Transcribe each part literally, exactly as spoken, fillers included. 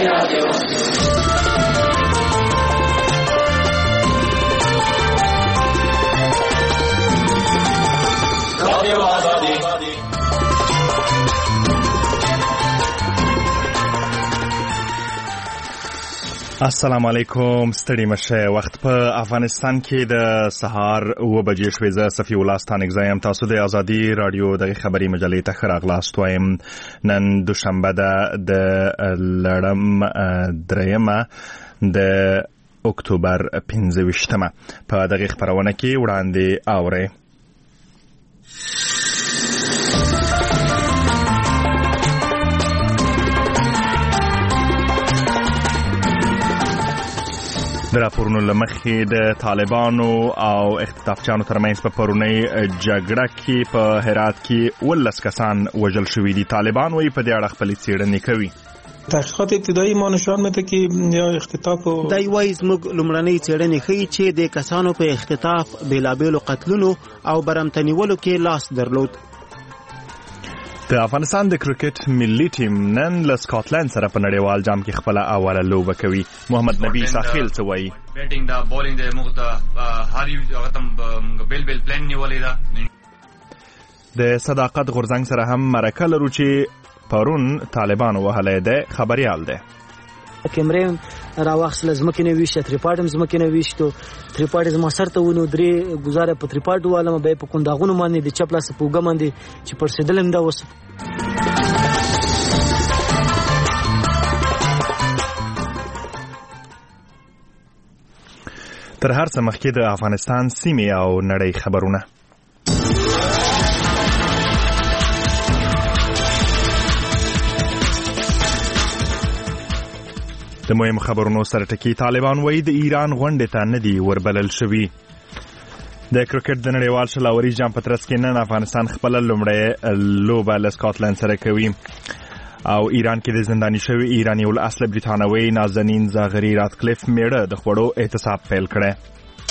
السلام علیکم. ستړي مشه. وخت په افغانستان کې د سهار اوه بجې شوې. زه صفي الله ستانک زایم. تاسو د ازادي رادیو د خبري مجلې ته ښه راغلاست وایم. نن دوشنبه ده د لړم درېیمه د اکتوبر پنځه ویشتمه. په دغه خبرونه کې وړاندې اورئ. د راپورونو له مخې د طالبانو او اختطافچیانو ترمنځ په پرونۍ جګړه کې په هرات کې ولس کسان وژل شوي دي. طالبان وایي په دې اړه خپلې څېړنې کوي. تحقیقات ابتدایی ما نشان میده که یا اختطاف و دای وایي زموږ لومړنۍ څېړنې ښیي چې د کسانو په اختطاف بېلابېلو قتلونو او برمتنیولو کې لاس درلود. د افغانستان د کرکټ ملي ټیم نن له سکاټلند سره په نړیوال جام کې خپله اوله لوبه کوي. محمد نبی ساخیل څه وایي؟ بیټینګ دا بولینګ د موږ ته هر یو هغه ته بیل بیل پلان نیولې ده. د صداقت غورځنګ سره هم مرکه لرو چې پرون طالبانو وهلی دی. خبریال دی. کیمرې راوخصله ځمکې نه ویشته، تریپاډ هم ځمکې نه ویشتو. تریپاډ زما سر ته ونیو، درې ګزاره په تریپاډ والم، بیا په کنداغونو باندې د چپ لاس په اوږه باندې چې پړسېدلم دا اوس. تر هر څه مخکې د افغانستان سیمې او نړۍ خبرونه. د مهمو خبرونو سره ټکی. طالبان وایي د ایران غونډې ته نه دي وربلل شوي. د کرکټ د نړیوال شلاوري جام په ترڅ کې نن افغانستان خپله لومړی لوبه له سکاټلند سره کوي او ایران کې د زنداني شوي ایراني الاصل بریتانوي نازنین زاغري راتکلیف میړه د خوړو احتساب پیل کړی.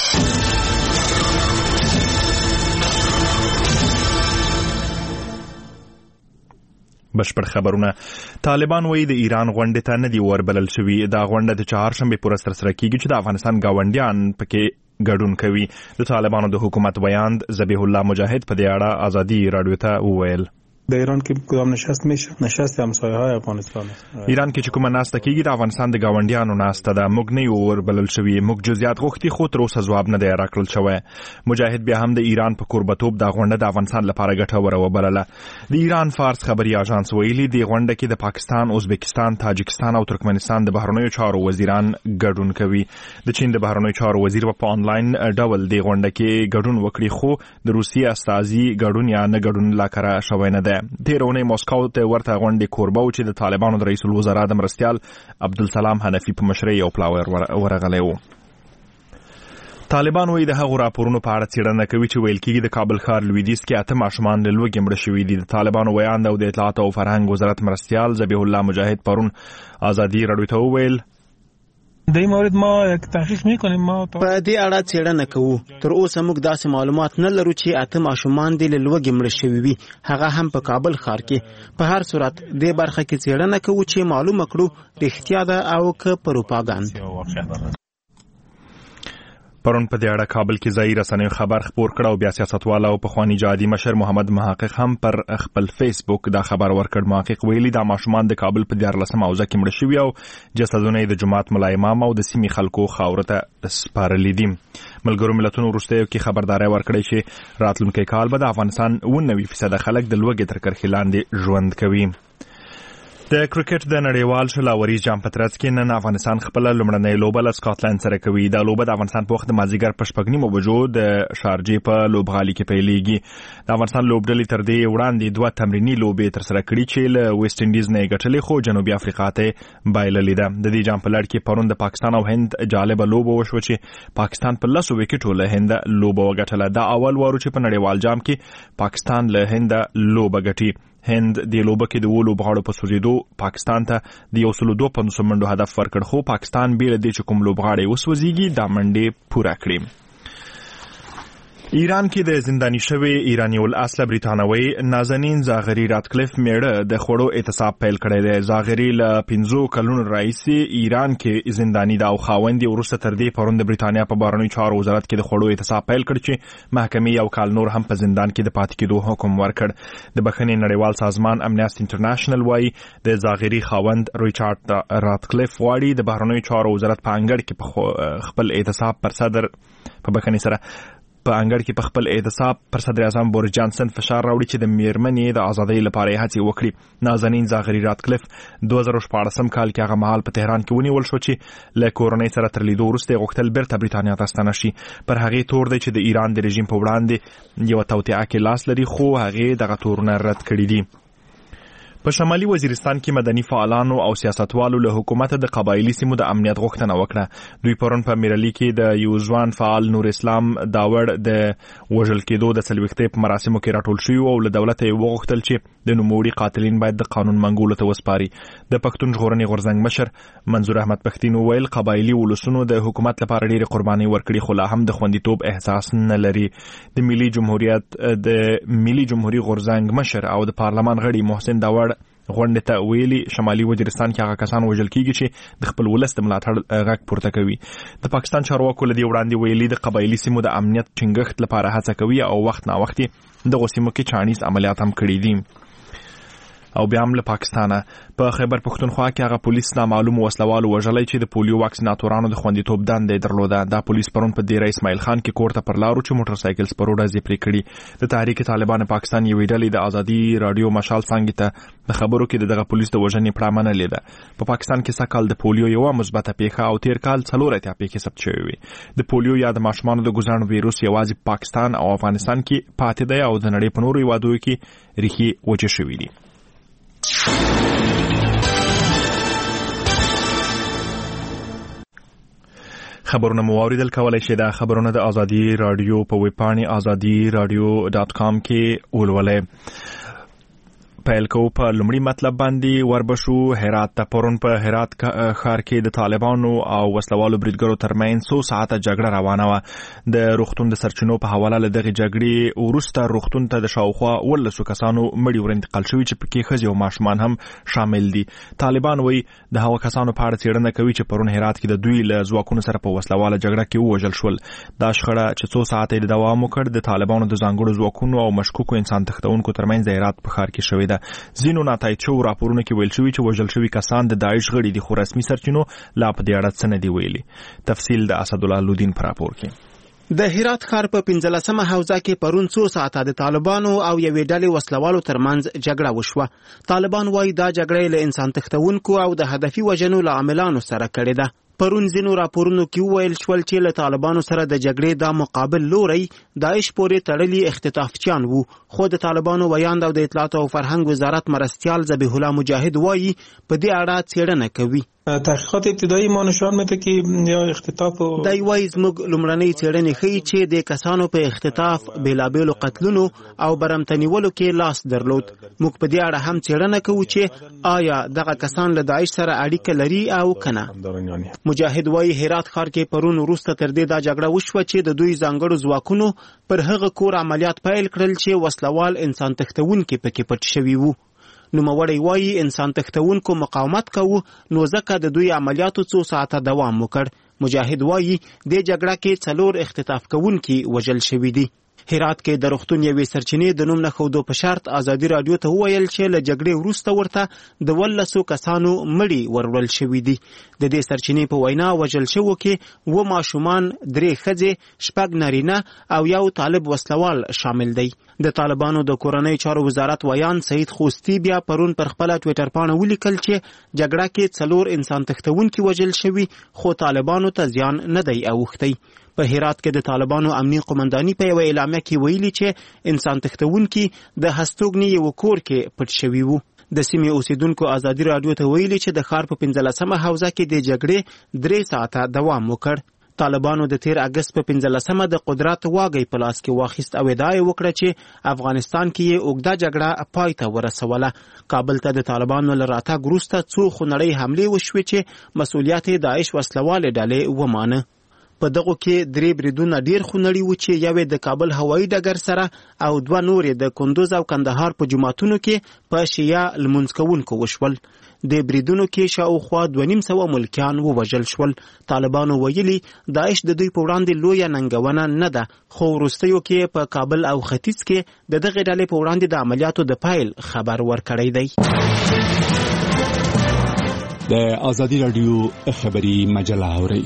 بشپړ خبرونه. طالبان وایي د ایران غونډې ته نه دي وربلل شوي. دا غونډه د چهارشنبې په ورځ ترسره کیږي چې د افغانستان ګاونډیان پکې ګډون کوي. د طالبانو د حکومت بیان ذبیح الله مجاهد په دې اړه ازادي رادیو ته وویل. در ایران که کدام نشست میشه؟ نشست همسایه های افغانستان است. ایران کې چې کومه ناسته کیږي د افغانستان د ګاونډیانو ناسته ده. موږ نه یو وربلل شوي. موږ جزئیات غوښتي خو تر اوسه ځواب نه دی راکړل شوی. مجاهد بیا هم د ایران په کوربتوب دا غونډه د افغانستان لپاره ګټوره وبلله. د ایران فارس خبري اژانس ویلي دی غونډه کې د پاکستان، ازبکستان، تاجکستان او ترکمنستان د بهرنیو چارو وزیران ګډون کوي. د چین د بهرنیو چارو وزیر په آنلاین ډول د غونډه کې ګډون وکړي خو د روسیې استازي ګډون یا نه ګډون لا کړه شوی نه ده. تیرونه مسکو ته ورته غونډې کوربه و چې د طالبانو د رئیس الوزرا د مرستیال عبدالسلام حنفي په مشرۍ یو پلاور ورغلی و. طالبان وایي د هغو راپورونو په اړه څېړنه کوي چې ویل کېږي د کابل ښار لویدیځ کې اته ماشومان له لوږې مړه شوي دي. د طالبانو ویاند او د اطلاعات او فرهنګ وزارت مرستیال ذبیح الله مجاهد پرون ازادي رادیو ته وویل در این مورد ما یک تحقیق میکنیم. ما په دې اړه څېړنه کوو. تر اوسه موږ داسې معلومات نه لرو چې اته ماشومان دې له لوږې مړه شوي وي، هغه هم په کابل ښار کې. په هر صورت دې برخه کې څېړنه کوو چې معلومه کړو رښتیا ده او که پروپاګاندا. پرون په دې اړه کابل کې ځایي رسنیو خبر خپور کړ او بیا سیاستوال او پخوانی جهادي مشر محمد محقق هم پر خپل فیسبوک دا خبر ورکړ. محقق ویلي دا ماشومان د کابل په دیارلسمه حوزه کې مړه شوي او جسدونه یې د جومات ملا امام او د سیمې خلکو خاورو ته سپارلي دي. ملګرو ملتونو وروستیو کې خبرداری ورکړی چې راتلونکی کال به د افغانستان اووه نوي فیصده خلک د لوږې تر کرښې لاندې ژوند کوي. د کرکټ د نړیوال شلاوري جام په ترڅ کې نن افغانستان خپله لومړنۍ لوبه له سکاټلند سره کوي. دا لوبه د افغانستان په وخت د مازدیګر په شپږ نیمو بجو د شارجې په لوبغالي کې پیلېږي. د افغانستان لوبډلې تر دې وړاندې دوه تمریني لوبې ترسره کړي چې له ویسټ انډیز نه یې ګټلې خو جنوبي افریقا ته بایللې ده. د دې جام په لړ کې پرون د پاکستان او هند جالبه لوبه وشوه چې پاکستان په لسو وکټو له هند لوبه وګټله. دا اول وارو چې په نړیوال جام کې پاکستان له هند لوبه ګټي. هند د لوبه کې د اوو لوبغاړو په سوځېدو پاکستان ته د یو سلو دوه پنځوس منډو هدف ورکړ خو پاکستان بې له دې چې کوم لوبغاړی وسوځېږي دا منډې پوره کړې. ایران کې د زنداني شوی ایرانی الاصل بریتانوي نازنین زاغری راتکلیف میړه د خوړو اعتصاب پیل کړی دی. زاغری له پنځو کلونو راهیسې ایران کې زنداني دا او خاوند وروسته تر دې پرون د بریتانیا په بهرنیو چارو وزارت کې د خوړو اعتصاب پیل کړ چې محکمې یو کال نور هم په زندان کې د پاتې کېدو حکم ورکړ. د بخښنې نړیوال سازمان امنیست انټرنیشنل وايي د زاغری خاوند ریچارډ راتکلیف واړي د بهرنیو چارو وزارت په انګړ کې خپل اعتصاب پر صدر په بخښنې سره په انګړ کې په خپل اعتصاب پر صدر اعظم بوریس جانسن فشار راوړي چې د میرمنې د ازادۍ لپاره یې هڅې وکړي. نازنین زاغری راتکلیف دوه زره شپاړسم کال کې هغه مهال په تهران کې ونیول شو چې له کورنۍ سره تر لیدو وروسته غوښتل بیرته بریتانیا ته ستنه شي. پر هغې تور دی چې د ایران د رژیم په وړاندې یوه توطئه کې لاس لري، خو هغې دغه تورونه رد کړي دي. په شمالي وزیرستان کې مدني فعالانو او سیاستوالو له حکومت د قبایلی سیمو د امنیت غوښتنه وکړه. دوی پرون په میرلی کې د یو ځوان فعال نور اسلام داوړ د وژل کېدو د څلوېښتۍ په مراسمو کې راټول شوي او له دولته یې وغوښتل چې د نوموړي قاتلین باید د قانون منګولو ته وسپاري. د پښتون ژغورنې غورځنګ مشر منظور احمد پښتين وویل قبایلی ولسونو د حکومت لپاره ډېرې قربانۍ ورکړي، خو لا هم د خوندیتوب احساس نه لري. د ملي جمهوریت د ملي جمهوریت غورځنګ مشر او د پارلمان غړي محسن داوړ غونډه ته ویلي شمالي وزیرستان کې هغه کسان وژل کیږي چې د خپل ولس د ملاتړ غږ پورته کوي. د پاکستان چارواکو له دې وړاندې ویلي د قبایلی سیمو د امنیت ټینګښت لپاره هڅه کوي او وخت نا وخت دغه سیمو کې چانیز عملیات هم کړي دي. او بیا هم له پاکستانه په خیبر پښتونخوا کې هغه پولیس نامعلوم وسلوالو وژلی چې د پولیو واکسیناتورانو د خوندیتوب دندې درلوده. دا پولیس پرون په دیره اسماعیل خان کې کور ته پر لارو چې موټر سایکل سپرو ډزې پرې کړي. د تحریک طالبان پاکستان یوې ډلې د ازادي رادیو مشال څانګې ته د خبرو کې دغه پولیس د وژنې پړه منلې ده. په پاکستان کې سږ د پولیو یوه مثبته پیښه او تیر کال څلور اتیا پیښې ثبت شوې وې. د پولیو یا د ماشومانو د ګوزڼ ویروس یوازې پاکستان او افغانستان کې پاتې دی او د نړۍ په نورو هیوادونو کې ریښې وچې شوې دي. خبرونه مو اوریدل، کولای شئ دا خبرونه د ازادي رادیو په ویب پاڼې ازادي رادیو ډاټ کام کې ولولئ. پیل کو په لومړي مطلب باندې وربشو. هرات ته پرون په هرات ښار کې د طالبانو او وسلوالو بریدګرو ترمنځ څو ساعته جګړه روانه وه. د روغتون د سرچینو په حواله له دغې جګړې وروسته روغتون ته د شاوخوا اوولسو کسانو مړي ور انتقال شوي چې پکې ښځې او ماشومان هم شامل دي. طالبان وایي د هغو کسانو په اړه څېړنه کوي چې پرون هرات کې د دوی له ځواکونو سره په وسلواله جګړه کې ووژل شول. دا شخړه چې څو ساعته یې دوام وکړ د طالبانو د ځانګړو ځواکونو او مشکوکو انسان تښتونکو ترمنځ د هرات په ښار کې شوې ده. ځینو ناتایید شوو راپورونو کې ویل شوي چې وژل شوي کسان د داعش غړي دي، خو رسمي سرچینو لا په دې اړه څه نه دي ویلي. تفصیل د اسدالله لودین په راپور کې. د هرات ښار په پنځلسمه حوزه کې پرون څو ساعته د طالبانو او یوې ډلې وسلوالو ترمنځ جګړه وشوه. طالبان وايي دا جګړه له انسان تښتونکو او د هدفي وژنو له عاملانو سره کړې ده. پرون ځینو راپورونو کې وویل شول چې له طالبانو سره د جګړې دا مقابل لوری داعش پورې تړلي اختطافچیان وو. خو د طالبانو ویاند او د اطلاعات او فرهنګ وزارت مرستیال ذبیح الله مجاهد وایي په دې اړه څېړنه کوي. تحقیقات ابتدایی ما نشان میده که یا اختطاف و دای وایي زموږ لومړنۍ څېړنې ښیي چې د کسانو په اختطاف، بېلابېلو قتلونو او برمتنیولو کې لاس درلود. موږ په دې اړه هم څېړنه کوو چې آیا دغه کسان له داعش سره اړیکه لري او که نه. مجاهد وایي هرات ښار کې پرون وروسته تر دې دا جګړه وشوه چې د دوی ځانګړو ځواکونو پر هغه کور عملیات پیل کړل چې وسلوال انسان تښتونکي پکې پټ شوي وو. نوموړی وایي انسان تښتونکو مقاومت کوو نو ځکه د دوی عملیاتو څو ساعته دوام وکړ. مجاهد وایي دې جګړه کې څلور اختطاف کوونکي وژل شوي دي. هرات کې د روغتون یوې سرچینې د نوم نه ښودو په شرط ازادي رادیو ته وویل چې له جګړې وروسته ورته د ولسو کسانو مړي وروړل شوي دي. د دې سرچینې په وینا وژل شوو کې اووه ماشومان، درې ښځې، شپږ نارینه او یو طالب وسلوال شامل دی. د طالبانو د کورنۍ چارو وزارت ویان سعید خوستی بیا پرون پر خپله ټویټر پاڼه ولیکل چې جګړه کې څلور انسان تښتونکي وژل شوي، خو طالبانو ته زیان نه دی اوښتی. په هرات کې د طالبانو امنیه قومنداني په یوه اعلامیه کې ویلي چې انسان تښتونکي د هستوګنې یو کور کې پټ شوي وو. د سیمې اوسیدونکو ازادي رادیو ته ویلي چې د ښار په پنځلسمه حوزه کې د جګړې درې ساعته دوام وکړ. طالبانو د تیر اگست په پنځلسمه د قدرت واګي په لاس کې واخیست او ادعا یې وکړه چې افغانستان کې یې اوږده جګړه پای ته ورسوله. کابل ته د طالبانو له راتګ وروسته څو خونړۍ حملې وشوې چې مسؤلیت یې داعش وسلوالې ډلې ومانه. په دغه کې درې بریدونه ډیر خونړي و چې یو د کابل هوایي ډګر سره او دوه نور د کندوز او کندهار په جماعتونو کې په شیعه لمونځ کوونکو وشول. د بریدونو کې شاوخوا دوه نیم سوه ملکیان ووژل شول. طالبانو ویلي داعش د دوی په وړاندې لویه ننګونه نه ده، خو وروستیو کې په کابل او ختیځ کې د دغې ډلې په وړاندې د عملیاتو د پیل خبر ورکړی دی. د ازادي راډیو خبري مجله اورئ.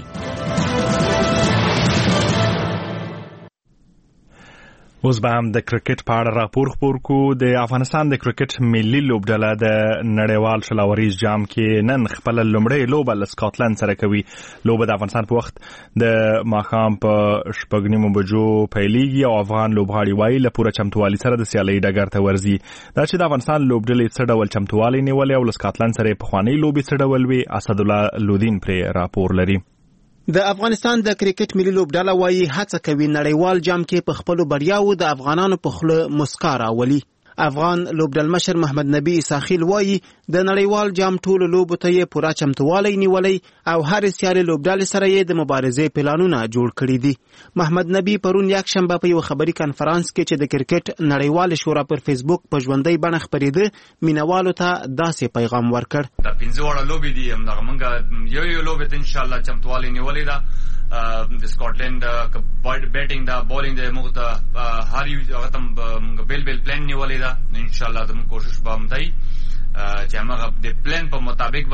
اوس به هم د کرکټ په اړه راپور خپور کو. د افغانستان د کرکټ ملي لوبډله د نړیوال شلاوریز جام کې نن خپل لومړی لوبه له سکاټلند سره کوي. لوبه د افغانستان په وخت د ماښام په شپږ نیمو بجو پیلیږي او افغان لوبغاړي وايي له پوره چمتووالي سره د سیالۍ ډګر ته ورځي. دا چې د افغانستان لوبډلې څه ډول چمتووالی نیولی او له سکاټلند سره پخوانۍ لوبې څه ډول وي، اسدالله لودین پرې راپور لري. د افغانستان د کرکټ ملي لوبډله وايي هڅه کوي نړیوال جام کې په خپلو بریاوو د افغانانو په خوله مسکا راولي. افغان لوبډلمشر محمد نبی اساخیل وايي د نړیوال جام ټولو لوبو ته یې پوره چمتووالی نیولی او هر سیالي لوبډلې سره یې د مبارزې پلانونه جوړ کړي دي. محمد نبی پرون یکشنبه په یو خبري کانفرنس کې چې د کرکټ نړیوال شورا پر فیسبوک په ژوندۍ بڼه خپرېده مینوالو ته داسې پیغام ورکړ. دا پنځه وړه لوبې دي، همدغه موږ یو یو لوبې ته انشاءالله چمتووالی نیولی ده. د سکاټلند بیټینګ دا بولینګ د موږ ته هر یو هغه ته موږ بیل بیل پلان نیولی ده. انشاءالله زموږ کوشش به هم دی چې هماغه د پلان په مطابق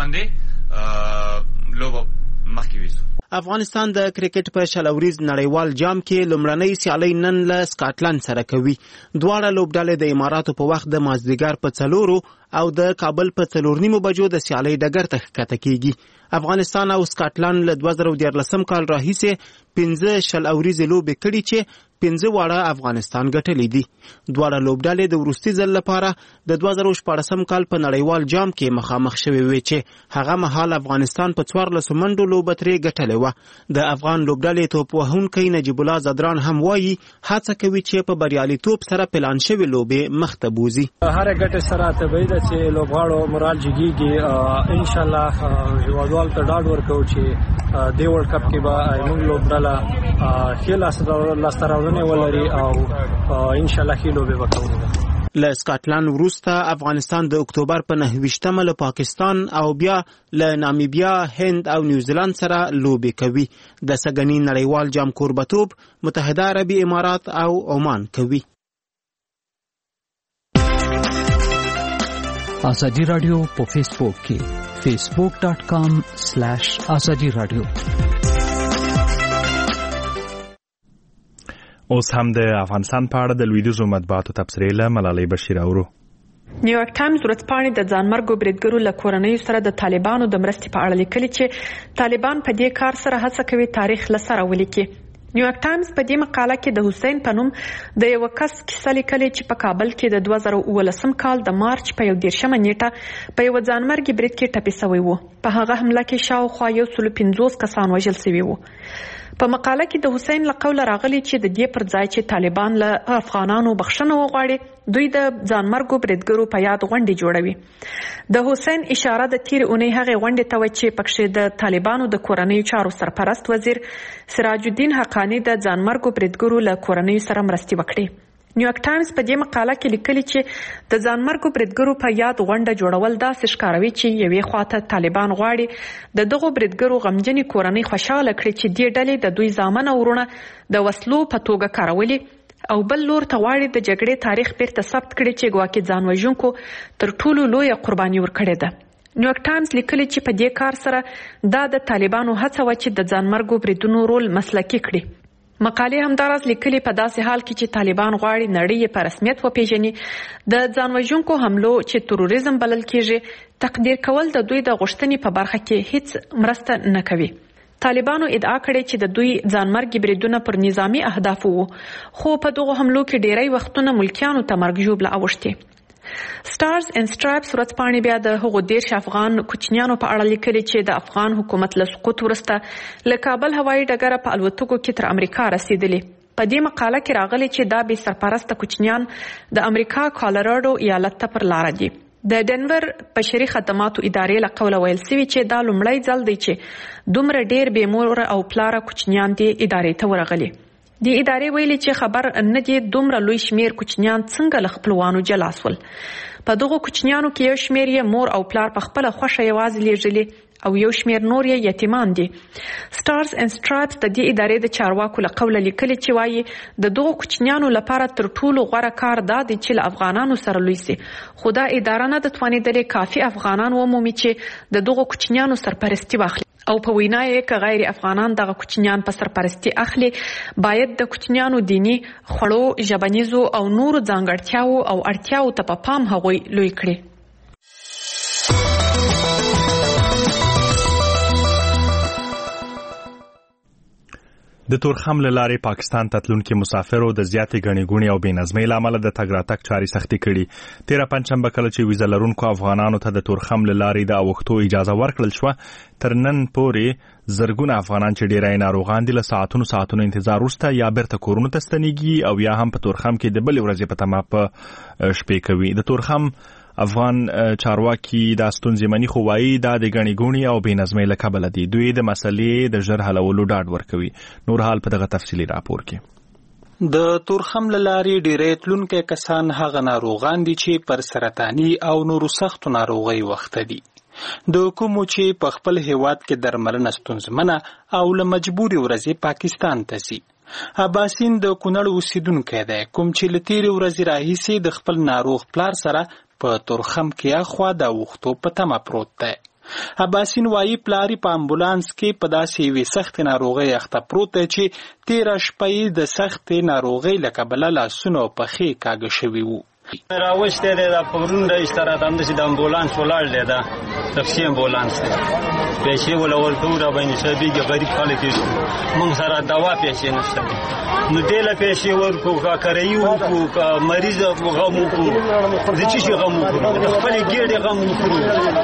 باندې لوبه مخکې ویسو. افغانستان د کرکټ په شلوریز نړیوال جام کې لومړنۍ سیالۍ نن له سکاټلند سره کوي. دواړه لوبډلې د اماراتو په وخت د مازدیګر په څلورو او د کابل په څلور نیمو بجو د سیالۍ ډګر ته ښکته کیږي. افغانستان او سکاټلند له دوه زره دیارلسم کال راهیسې پنځه شل اوریزې لوبې کړي چې پنځه واړه افغانستان ګټلې دي. دواړه لوبډلې د وروستي ځل لپاره د دوه زره شپاړسم کال په نړیوال جام کې مخامخ شوې وې چې هغه مهال افغانستان په څوارلسو منډو لوبه ترې ګټلې وه. د افغان لوبډلې توپ وهونکی نجیب الله زدران هم وایي هڅه کوي چې په بریالیتوب سره پلان شوې لوبې مخته بوځي. هر ګټه سره طبیعي ده چې لوبغاړو مورال جګیږي. ان شاء الله هیوادوال ته ډاډ ورکوو چې د ورلد کپ کې به موږ لوبډله ښې لاسته راوړنې ولري او ان شاء الله ښې لوبې به کوو. له سکاټلند وروسته افغانستان د اکتوبر په نهه ویشتمه له پاکستان او بیا له نامیبیا، هند او نیوزیلند سره لوبې کوي. د سږني نړیوال جام کوربتوب متحده عربي امارات او عمان کوي. ازادي رادیو په فیسبوک کې فیسبوک ډاٹ کام سلیش ازادي رادیو. اوس هم د افغانستان په اړه د لویدیځو مطبوعاتو تبصرې له ملالۍ بشیر اورو. نیویارک ټایمز ورځپاڼې د ځانمرګو بریدګرو له کورنیو سره د طالبانو د مرستې په اړه لیکلي چې طالبان په دې کار سره هڅه کوي تاریخ له سره ولیکي. نیویارک ټایمز په دې مقاله کې د حسین په نوم د یو کس کیسه لیکلې چې په کابل کې د دوه زره اوولسم کال د مارچ په یو دېرشمه نیټه په یو ځانمرګي برید کې ټپي شوی و. په هغه حمله کې شاوخوا یو سل پنځوس کسان وژل شوي وو. په مقاله کې د حسین له قوله راغلی چې د دې پر ځای چې طالبان له افغانانو بخښنه وغواړي دوی د ځانمرګو بریدګرو په یاد غونډې جوړوي. د حسین اشاره د تیر اونۍ هغې غونډې ته و چې پکښې د طالبانو د کورنیو چارو سرپرست وزیر سراج الدین حقانی د ځانمرګو بریدګرو له کورنیو سره مرستې وکړي. نیویارک ټایمز په دې مقاله کې لیکلي چې د ځانمرګو بریدګرو په یاد غونډه جوړول داسې ښکاروي چې یوې خواته طالبان غواړي د دغو بریدګرو غمجنې کورنۍ خوشحاله کړي چې دې ډلې د دوی زامن او وروڼه د وسلو په توګه کارولي او بل لور ته غواړي د جګړې تاریخ بیرته ثبت کړي چې ګواکې ځان وژونکو تر ټولو لویه قرباني ورکړې ده. نیویارک ټایمز لیکلي چې په دې کار سره دا د طالبانو هڅه وه چې د ځانمرګو بریدونو رول مسلکي کړي. مقالې همداراز لیکلي په داسې حال کې چې طالبان غواړي نړۍ یې په رسمیت وپیژني د ځانوژونکو حملو چې تروریزم بلل کیږي تقدیر کول د دوی د غوښتنې په برخه کې هیڅ مرسته نه کوي. طالبانو ادعا کړې چې د دوی ځانمرګي بریدونه پر نظامی اهدافو وو خو په دغو حملو کې ډیری وختونه ملکیانو ته مرګ ژوبله اوښتې. سټارز اینډ سټرایپس ورځپاڼې بیا د هغو دېرش افغان کوچنیانو په اړه لیکلي چې د افغان حکومت له سقوط وروسته له کابل هوایي ډګره په الوتکو کې تر امریکا رسیدلي. په دې مقاله کې راغلي چې دا بې سرپرسته کوچنیان د امریکا کالراډو ایالت ته پر لاره دي. د ډنور بشري خدماتو ادارې له قوله ویل سوي چې دا لومړی ځل دی چې دومره ډیر بې مور او پلاره کوچنیان دې ادارې ته ورغلي. د ادارې ویلي چې خبر نه دی دومره لوی شمیر کوچنیان څنګه له خپلوانو جلا سول. په دغو کوچنیانو کې یو شمیر یې مور او پلار په خپله خوښه یوازې لیږلي او یو شمیر نور یې یتیمان دي. سټارز اینډ سټرایپس د دې ادارې د چارواکو له قوله لیکلي چې وایي د دغو کوچنیانو لپاره تر ټولو غوره کار دا دی چې له افغانانو سره لوی سي، خو دا اداره نه ده توانېدلې کافي افغانان ومومي چې د دغو کوچنیانو سرپرستي واخلي او په وینا یې که غیر افغانان دغه کوچنیان په سرپرستي اخلي باید د کوچنیانو دینی خوړو ژبنیزو او نورو ځانګړتیاو او اړتیاو ته په پام هغوی لوی کړي. د تورخم له لارې پاکستان ته تلونکي مسافرو د زیاتې ګڼې ګوڼې او بې نظمۍ له امله د تګ راتګ چارې سختې کړي. تېره پنجشنبه کله چې ویزه لرونکو افغانانو ته د تورخم له لارې د اوښتو اجازه ورکړل شوه، تر نن پورې زرګونه افغانان چې ډېری ناروغان دي له ساعتونو ساعتونو انتظار وروسته یا بیرته کورونو ته ستنېږي او یا هم په تورخم کې د بلې ورځې په تمه په شپې کوي. د تورخم افغان چارواکي دا ستونزې مني خو وایي دا د ګڼې ګوڼې او بې نظمۍ له کبله دي. دوی د مسلې د ژر حلولو ډاډ ورکوي. نور حال په دغه تفصیلي راپور کې. د تورخم له لارې ډېری تلونکي کسان هغه ناروغان دي چې پر سرطاني او نورو سختو ناروغۍ وخته دي، د کومو چې په خپل هیواد کې درملنه ستونزمنه او له مجبوري ورځې پاکستان ته ځي. عباسین د کونړ اوسیدونکی دی کوم چې له تېرې ورځې راهیسې د خپل ناروغ پلار سره په تورخم کې اخوا د اوښتو په تمه پروت دی. عباسین وایي پلاری په امبولانس کې په داسې یوې سختې ناروغۍ اخته پروت دی چې تېره شپه یې د سختې ناروغۍ له کبله لاسونه او پښې کاږه شوي وو. راوښتی دی دا پرون راایسته راته همداسې د امبولانس ولاړ دی، دا تفسي امبولانس دی، پیسې وله ورکوو راباندې حسابېږي، غریب خلک یې موږ سره دوا پیسې نشته دي، نو دې له پیسې ورکړو که کرایي وکړو که مریض غم وکړو، د څه شي غم وکړو، د خپلې ګېډې غم وکړو.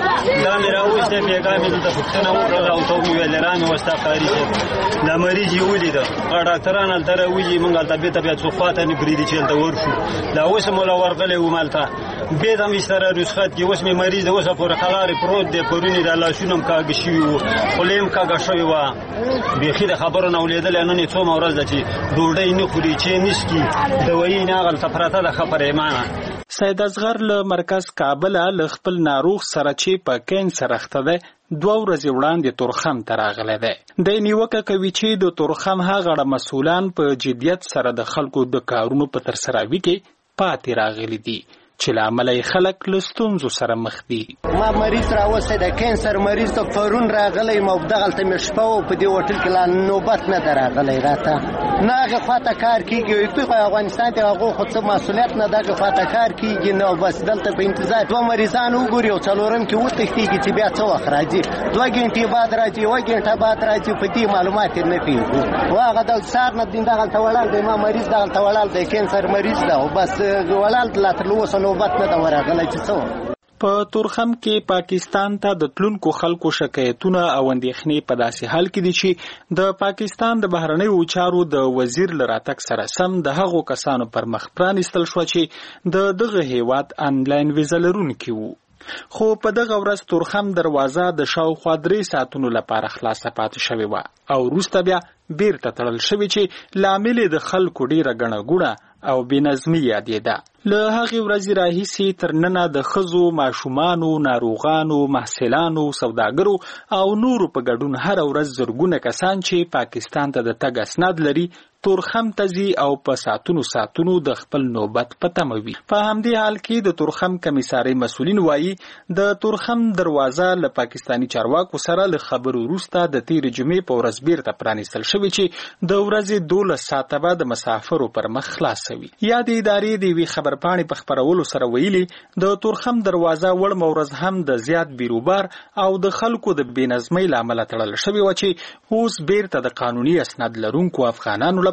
دا مې راوښتی بېګا مې دلته پوښتنه وکړله او ته مې ویل را مې وستا قاري صاحب دا مریض یې ولیده، هغه ډاکټران هلته راولي، موږ هلته بېرته بیا څوک خواته نه پرېږدي چې هلته ورشو. دا اوس هم وله ورغلی وم هلته بېرته مې سره رخصت کې، اوس مې مریض دی، اوسه پورې قلارې پروت دی، پرون یې دا لاسونه هم کاږه شوي وو، خوله هم کاږه شوې وه، بیخي د خبرو نه اورېدلی نن یې څومره ورځ ده چې ډوډۍ نه خوري، چې نه څکي، دوایي نه هغلته پرته ده ښه پرېمانه. سید اصغر له مرکز کابله له خپل ناروغ سره چې په کینسر اخته دی دوه ورځې وړاندې تورخم ته راغلی دی. دی نیوکه کوي چې د تورخم هغه مسؤلان په جدیت سره د خلکو د کارونو په ترسروي کې پاتې راغلي دي چې له امله یې خلک له ستونزو سره مخ دي. ما مریض راوستی د کینسر مریض ته پرون راغلی یم او دغلته مې شپه و په دې هوټل کې لا نوبت نه ده راغلی راته، نه هغې خواته کار کېږي، دوی خو افغانستان کې هغو خو څه مسؤلیت نه دغې خواته کار کېږي نه، بس دلته په انتظار دوه مریضان وګوري او څلورم کې وتښتېږي چې بیا څه وخت راځي، دوه ګنټې بعد راځي، یوه ګنټه بعد راځي، په دې معلومات یې نه پوهېږو. و هغه دلته سهار نه دین دغلته ولاړ دی، ما مریض دغلته ولاړ دی، کینسر مریض ده او بس ولاړ لا تر اوسه نوبت نه ده ورغلی چې څه. په تورخم کې پاکستان ته د تلونکو خلکو شکایتونه او اندېښنې په داسې حال کې دي چې د پاکستان د بهرنیو چارو د وزیر له راتګ سره سم د هغو کسانو پر مخ پرانیستل شوه چې د دغه هیواد آنلاین ویزه لرونکي وو. خو په دغه ورځ تورخم دروازه د شاوخوا درې ساعتونو لپاره خلاصه پاتې شوې وه او وروسته بیا بیرته تړل شوې چې لامل یې د خلکو ډېره ګڼه ګوڼه او بېنظمي یادېده. له هغې ورځې راهیسې تر ننه د ښځو، ماشومانو، ناروغانو، محصلانو، سوداګرو او نورو په ګډون هره ورځ زرګونه کسان چې پاکستان ته د تګ اسناد لري تورخم ته ځي او په ساعتونو ساعتونو د خپل نوبت په تمه وي. په همدې حال کې د تورخم کمیسارۍ مسؤلین وایي د تورخم دروازه له پاکستاني چارواکو سره له خبرو وروسته د تېرې جمعې په ورځ بیرته پرانیستل شوې چې د ورځې دولس ساعته به د مسافرو پر مخ خلاصوي. یادې ادارې د یوې خبرپاڼې په خپرولو سره ویلي د تورخم دروازه وړمه ورځ هم د زیات بیروبار او د خلکو د بېنظمۍ له امله تړل شوې وه چې اوس بیرته د قانوني اسناد لرونکو افغانانو لپاره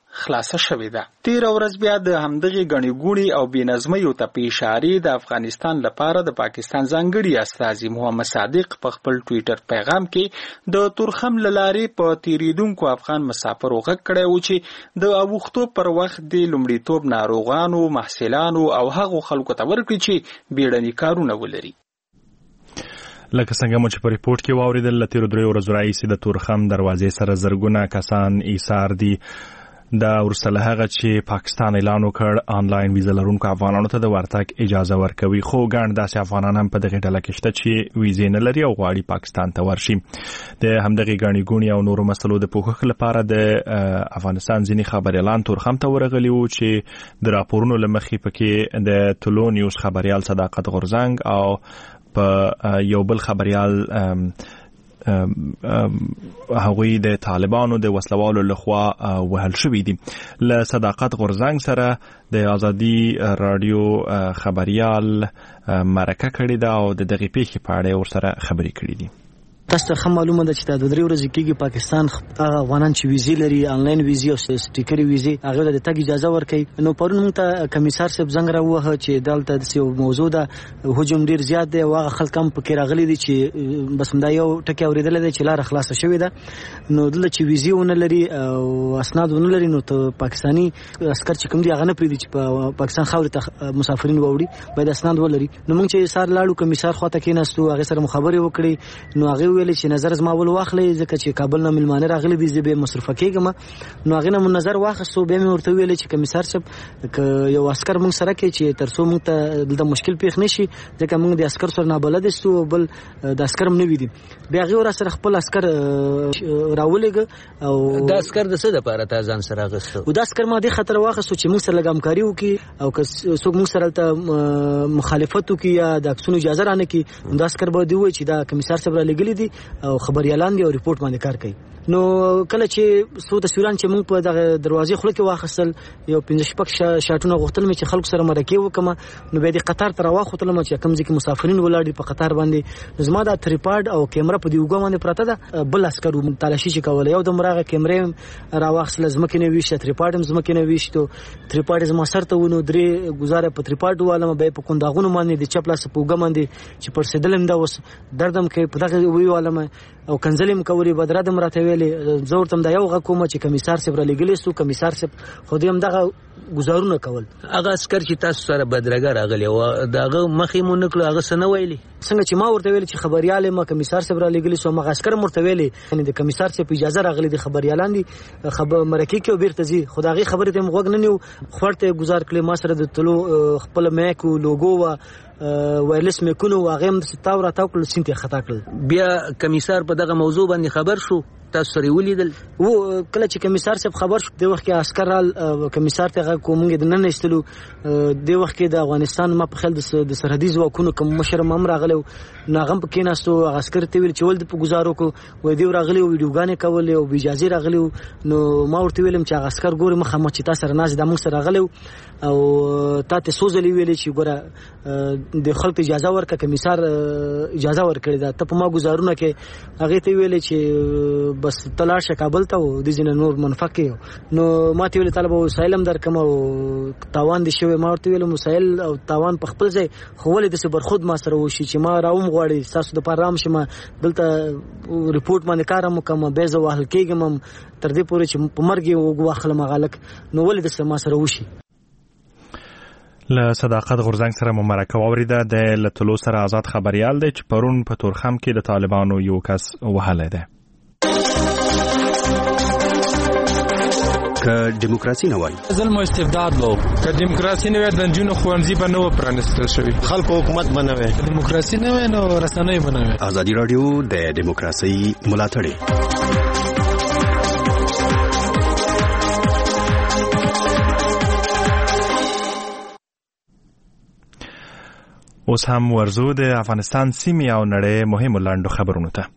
خلاصه شوې ده. تیر ورځ بیا د همدغه غنی ګونی او بېنظمیو ته پیشاری د افغانستان لپاره د پاکستان ځانګړي استازي محمد صادق په خپل ټوئیټر پیغام کې د تورخم لارې په تیریدونکو افغان مسافرو غږ کړی و چې د اوختو پر وخت د لومړیتوب ناروغانو، محصلانو او هغو خلکو ته ورکړي چې بیړني کارونه ولري. لکه څنګه مو چې په ریپورت کې واوریدل، له تیرو دریو ورځو راهیسې د تورخم دروازې سره زرګونه کسان ایثار دي. دا وروسته له هغه چې پاکستان اعلان وکړ آنلاین ویزه لرونکو افغانانو ته د ورتګ اجازه ورکوي، خو ګڼ داسې افغانان هم په دغه ډله کې شته چې ویزې نه لري او غواړي پاکستان ته ورشي. د همدغې ګڼې ګوڼې او نورو مسلو د پوښښ لپاره د افغانستان ځینې خبریالان تورخم ته ورغلي وو چې د راپورونو له مخې پکې د طلوع نیوز خبریال صداقت غورځنګ او په یو بل خبریال هغوی د طالبانو د وسلوالو لخوا وهل شوي دي. له صداقت غورځنګ سره د آزادي رادیو خبریال مرکه کړې ده او د دغې پیښې په اړه ورسره خبرې کړې دي. تاسو ته هم معلومه ده چې دا د درې ورځې کېږي پاکستان افغانان چې ویزې لري، آنلاین ویزې او سټیکري ویزې، هغه ته د تګ اجازه ورکوي. نو پرون موږ ته کمیسار صاحب زنګ راووهه چې دلته د یو موضوع ده، هجوم ډیر زیات دی او هغه خلک هم پکې راغلي دي چې بس دا یو ټکی اورېدلی دی چې لاره خلاصه شوې ده. نو دلته چې ویزې ونه لري او اسناد ونه لري، نو ته پاکستاني عسکر چې کوم دي هغه نه پرېږدي چې په پاکستان خاورې ته مسافرین واوړي، باید اسناد ولري. نو موږ چې سار لاړو کمیسار خواته کېناستو، هغې سره مو خبرې وکړې. نو هغې ویلې چې نظر زما ول واخلې ځکه چې کابل نه ملمانه راغلي دي، زه به مصرفه کېږم. نو هغې نه مو نظر واخیستو. بیا مې ورته ویلې چې کمیسار صاحب که یو عسکر موږ سره کې چې تر څو موږ ته دلته مشکل پیښ نه شي، ځکه موږ د عسکر سره نابلد یستو، بل د عسکر هم نه وي دي. بیا هغې ور سره خپل عسکر راولېږه. او دا عسکر د څه دپاره تا ځان سره اخیستو؟ دا عسکر ما دې خاطر واخیستو چې موږ سره لږ همکاري وکړي، او که څوک موږ سره هلته مخالفت وکړي یا د عکسونو اجازه رانه کړي، نو دا عسکر به دې ووایي چې دا کمیسار صاحب رالیږلي دي او خبریالان دي او ریپورټ باندې کار کوي. نو کله چې څو تصویران چې موږ په دغه دروازې خوله کې واخیستل، یو پنځه شپږ شاټونه غوښتل مې چې خلکو سره مرکې وکړم. نو بیا د قطار ته راواخوتلم چې کوم ځای کې مسافرین ولاړ دي په قطار باندې. زما دا تریپاډ او کیمره په دې اوږه باندې پرته ده. بل عسکر تالاشي چې کوله، یو دم راغی کیمرې راواخیستله، ځمکې نه ویشته، تریپاډ هم ځمکې نه ویشتو. تریپاډ زما سر ته ونو، درې ګزاره په تریپاډ والم، بیا په کنداغونو باندې د چپ لاس په اوږه باندې چې پړسېدلم، دا اوس درد هم کوي، په دغه ویوالم او کنځلې م کولې، بدرد هم راته ویلې. زه ورته هم دا یو غږ کوم چې کمیسار صاحب رالیږلی ستو، کمیسار صاحب خو دې هم دغه ګزارونه کول. هغه عسکر چې تاسو سره بدرګه راغلی و، د هغه مخې مو نه کړو، هغه څه نه ویلي؟ څنګه چې ما ورته ویلې چې خبریال یم، کمیسار صاحب رالیږلی سو، هغه عسکر هم ورته ویلې یعنې د کمیسار صاحب اجازه راغلې دي، خبریالان دي مرکې کې او بیرته ځي. خو د هغې خبرې ته م غوږ نه نیو، خوړ ته یې ګزار کړې. ما سره د تلو خپله میک و لوګو وه، وایرلس میکونو، هغې هم داسې تاو راتاو کړل، سیند ته یې خطا کړل. بیا کمیسار په دغه موضوع باندې خبر شو؟ تاسو سره ولیدل؟ و کله چې کمیسار صاحب خبر شو، د وخت کې عسکر رال کمیسار ته غږ کوم، موږ د نن ایستلو. د وخت کې د افغانستان ما په خیال د سرحدي ځواکونو کوم مشر هم راغلی و، نو هغه هم پکې ناستو. هغه عسکر ته ویل چې ولې په ګزار وکړو، وایي دوی راغلي و، ویډیوګانې کولې او بې اجازې راغلي و. نو ما ورته ویلم چې هغه عسکر ګورې مخامخ چې تا سره ناست دا موږ سره راغلی و، او تا ته څو ځلې ویلې چې ګوره د خلکو اجازه ورکړه، کمیسار اجازه ورکړې ده، ته په ما ګزارونه کې. هغې ته ویلې چې بس ته لاړ شه کابل ته، او دې ځینې نور منفق یې. نو ما ته ویلې طالب وسایل هم درکړم او تاوان دې شوی. ما ورته ویلم وسایل او تاوان په خپل ځای، خو ولې داسې برخود ما سره وشي چې ما راوم غواړي ستاسو دپاره رام شم، دلته ریپورټ باندې کار هم وکړم، بیا زه وهل کېږم هم تر دې پورې چې په مرګ یې وواخلم هغه هلک. نو ولې داسې ما سره وشي؟ له صداقت غورځنګ سره مو مرکه واورېده. د له طلوع سره آزاد خبریال دی چې پرون په تورخم کې د طالبانو یو کس وهلی دی. که دیموکراسي نه وای، ظلم او استبداد وو. که دیموکراسي نه وای، د نجونو ښوونځي به نه و پرانیستل شوي، خلکو حکومت به نه وای، دیموکراسي نه وای، نو رسنۍ به نه وای. ازادي راډیو د دیموکراسي ملاتړی. اوس هم ورزو د افغانستان سیمې او نړۍ مهمو لنډو خبرونو ته.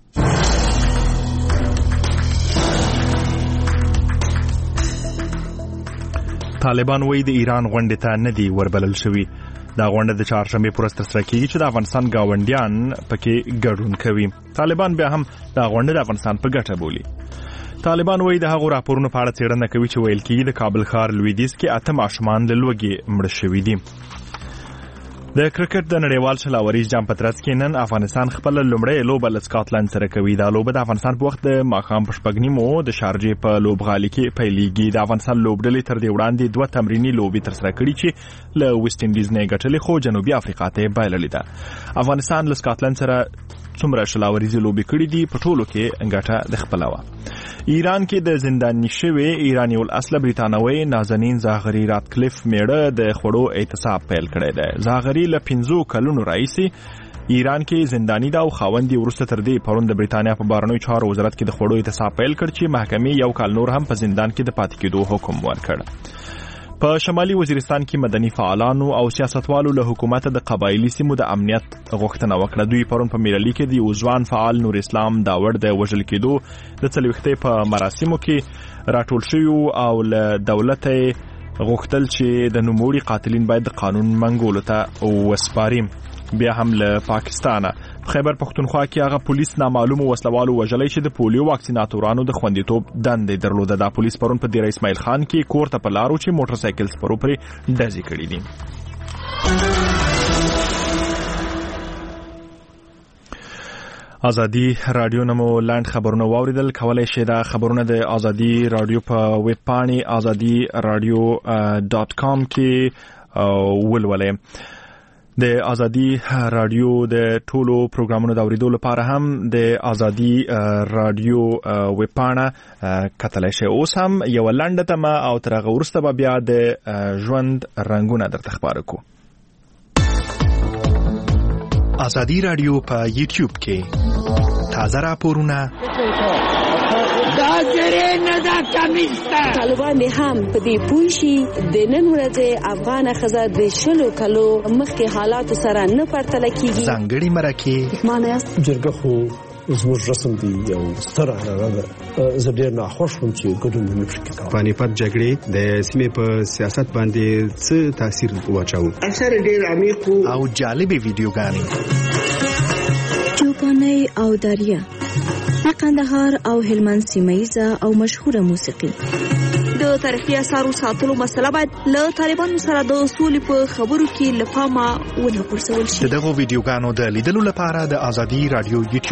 طالبان وایي د ایران غونډې ته نه دي وربلل شوي. دا غونډه د چهارشنبې په ورځ ترسره کېږي چې د افغانستان ګاونډیان پکې ګډون کوي. طالبان بیا هم دا غونډه د افغانستان په ګټه بولي. طالبان وایي د هغو راپورونو په اړه څېړنه کوي چې ویل کېږي د کابل ښار لویدیځ کې اته ماشومان له لوږې مړه شوي دي. د کرکټ د نړیوال شلاوریز جام په ترڅ کې نن افغانستان خپل لومړی لوبه له سکاټلند سره کوي. دا لوبه د افغانستان په وخت د ماښام په شپږ نیمو د شارجې په لوبغالي کې پیلېږي. د افغانستان لوبډلې تر دې وړاندې دوه تمریني لوبې ترسره کړي چې له ویسټ انډیز نه یې ګټلې، خو جنوبي افریقا ته یې بایللې ده. افغانستان له سکاټلند سره څومره شلاوریزي لوبې کړي دي په ټولو کې ګټه د خپله وه. ایران کې د زنداني شوی ایرانی الاصله بریتانوي نازنین زاغري راتکلیف میړه د خوړو اعتصاب پیل کړی دی. زاغري له پنځو کلونو راهیسې ایران کې زنداني ده او خاوند یې وروسته تر دې پرون د بریتانیا په بهرنیو چارو وزارت کې د خوړو اعتصاب پیل کړ چې محکمې یو کال نور هم په زندان کې د پاتې کېدو حکم ورکړ. په شمالي وزیرستان کې مدني فعالانو او سیاستوالو له حکومت د قبایلی سیمو د امنیت غوښتنه وکړه. دوی پرون په میرالي کې د یوځوان فعال نور اسلام داوړ د وژل کېدو د څلوېښتۍ په مراسمو کې راټول شوي او له دولته غوښتل چې د نوموړي قاتلین باید د قانون منګولو ته وسپاري. بیا هم له پاکستانه په خیبر پښتونخوا کې هغه پولیس نامعلومو وسلوالو وژلی چې د پولیو واکسیناتورانو د خوندیتوب دندې درلوده. دا پولیس پرون په دیره اسماعیل خان کې کور ته په لارو چې موټر سایکل سپرو پرې ډزې کړي دي. آزادی رادیو نمو لاند خبرونه واوریدل. کولای شئ دا خبرونه د آزادی رادیو په ویب پاڼې آزادی رادیو ډاٹ کام کې ولولئ. د آزادی رادیو د ټولو پروګرامونو د اوریدو لپاره هم د آزادی رادیو ویب پاڼه کتلای شئ. اوس هم یو لنډه تمه او تر هغه وروسته به بیا د ژوند رنګونه درته ښکاره کوو. آزادی رادیو په یوټیوب کې تازه راپورونه دا زره نه دا کمیسته طالبان هم په دې پوه شي د نن ورځې افغان ښځه د شلو کلو مخکې حالاتو سره نه پرتله کیږي. ځانګړي مرکې معنی است جرګه خو زموږ رسم دی یو ستر هغه ده. زه ډېر ناخوښ وم چې ګډون مې پکې کاوه. پانیپت جګړې د سیمې په سیاست باندې څه تاثیر واچاوه؟ اثر ډېر عمیق او جالبې ویډیوګانې چوپانۍ او دریا د قندهار او هلمند سیمه‌یزه او مشهوره موسیقي. د تاریخي اثارو ساتلو مسله باید له طالبانو سره د اصول په خبرو کې له پامه ونه غورځول شي. دغه ویډیوګانو د لیدلو لپاره د آزادی رادیو یوټیوب